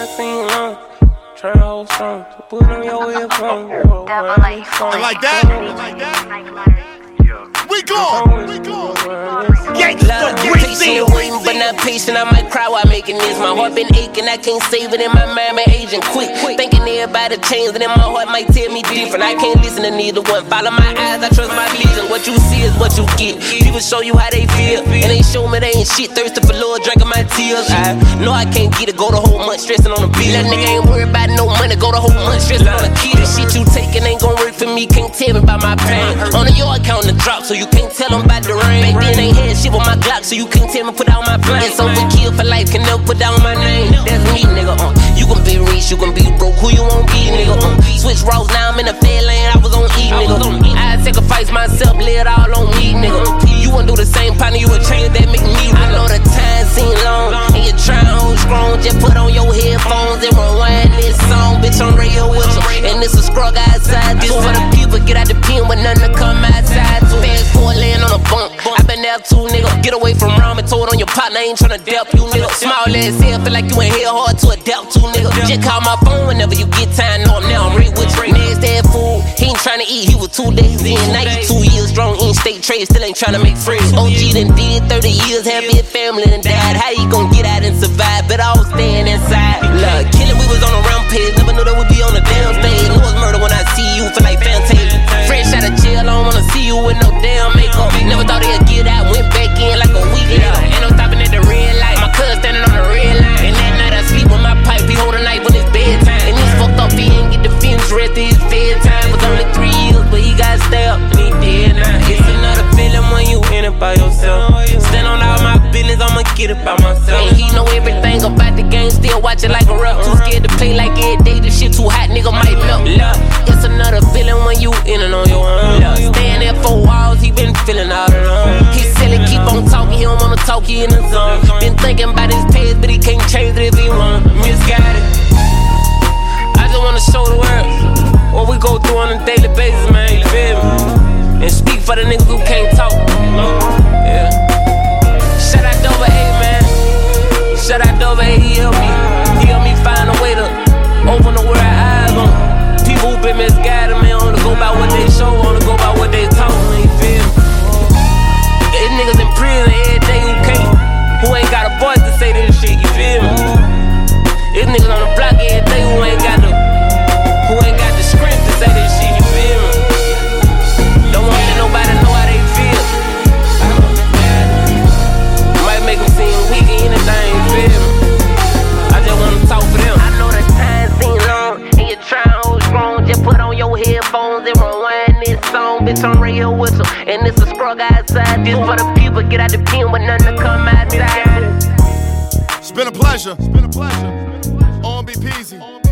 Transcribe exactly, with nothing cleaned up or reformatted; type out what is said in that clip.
time seen long. Tryna hold strong. Put on your earphone. I like that. I like that. We gone. We gone. Gangsta patient, waiting but not patient. I might cry while making this. My heart been aching, I can't save it in my mind, been aging quick. Thinking everybody changed, and then my heart might tell me different. I can't listen to neither one. Follow my eyes, I trust my vision. What you see is what you get. People show you how they feel, and they show me they ain't shit. Thirsty for Lord, drinking my tears. I know I can't get it, go the whole month stressing on the bill. That nigga ain't worried about no money, go the whole month stressing on the kid. The shit you taking ain't gon' work for me, can't tell me about my pain. On the yard counting the drop, so you can't tell them about the rain. Back then ain't had shit with my Glock, so you can't tell me put out my plan. It's overkill for life, can never put down my name. That's me, nigga. Uh. You gon' be rich, you gon' be broke, who you won't be, nigga. Uh. Switch routes, now I'm in the fair lane, I was on E, nigga. I sacrifice myself, lay it all on me, nigga. You won't do the same, partner, you a change that make me. I know the time seem long, and you tryna hold strong. Just put on your headphones and rewind this song, bitch. I'm radio with you, and it's a scrug outside. This for the people, get out the pen with nothing to come outside. Too fast for laying on a bunk. I been there too, nigga. Get away from ramen, told on your partner, ain't tryna delp you, nigga. Small ass head, feel like you ain't here hard to adapt to, nigga. Just call my phone whenever you get time. Know I'm now, I'm ready with you. Nasty ass food, he ain't tryna eat, he was two days in. Now you two years strong, in state trade, still ain't tryna make friends. O G done did thirty years, happy family done died. How you gon' get out and survive? Better all staying inside. Look, killing, we was on a rampage, never knew that we'd be on the damn stage. Know it's murder when I see you, feel like Fantasia. Fresh out of jail, I don't wanna see you with no damn makeup. Never thought they'd get out, went back in like a week later. Ain't no stopping at the red light. My cousin standing on the red line, and that night I sleep with my pipe. He hold a knife when it's bedtime, and he's fucked up. He ain't get the fins rest of his bedtime. Was only three years, but he got stabbed and he dead now. It's another feeling when you in it by yourself. Stand on all my business, I'ma get it by myself. And he know everything about the game, still watch it like a rep. Too scared to play like every day. The shit too hot, nigga might melt. It's another feeling when you in it on your own. Staying there for walls, he been feeling all alone. He silly, keep on talking, he don't wanna talk, he in the zone. Been thinking about his past, but he can't change it if he want. Misguided. I just wanna show the world what we go through on a daily basis, man, you feel me? And speak for the niggas who can't talk. Yeah. Shout out Dover A, man. Shout out Dover A, he helped me. He helped me find a way to open the world eyes on people who been misguided, man. Wanna go by what they show, wanna go by what they talk, man, you feel me? These niggas in prison every day who can't, who ain't got a voice to say this shit, you feel me? These niggas on the block every day who ain't got the, who ain't got the script to say this shit, you feel me? Don't want to let nobody know how they feel. Might make them seem weak or anything, you feel me? I just wanna talk for them. I know the time seem long, and you tryna hold strong. Just put on your headphones and rewind this song. Bitch, I'm radio whistle, and it's a scrug outside. This for the people, get out the pen with nothing to come outside. It's been a pleasure. It's been a pleasure. On be peasy.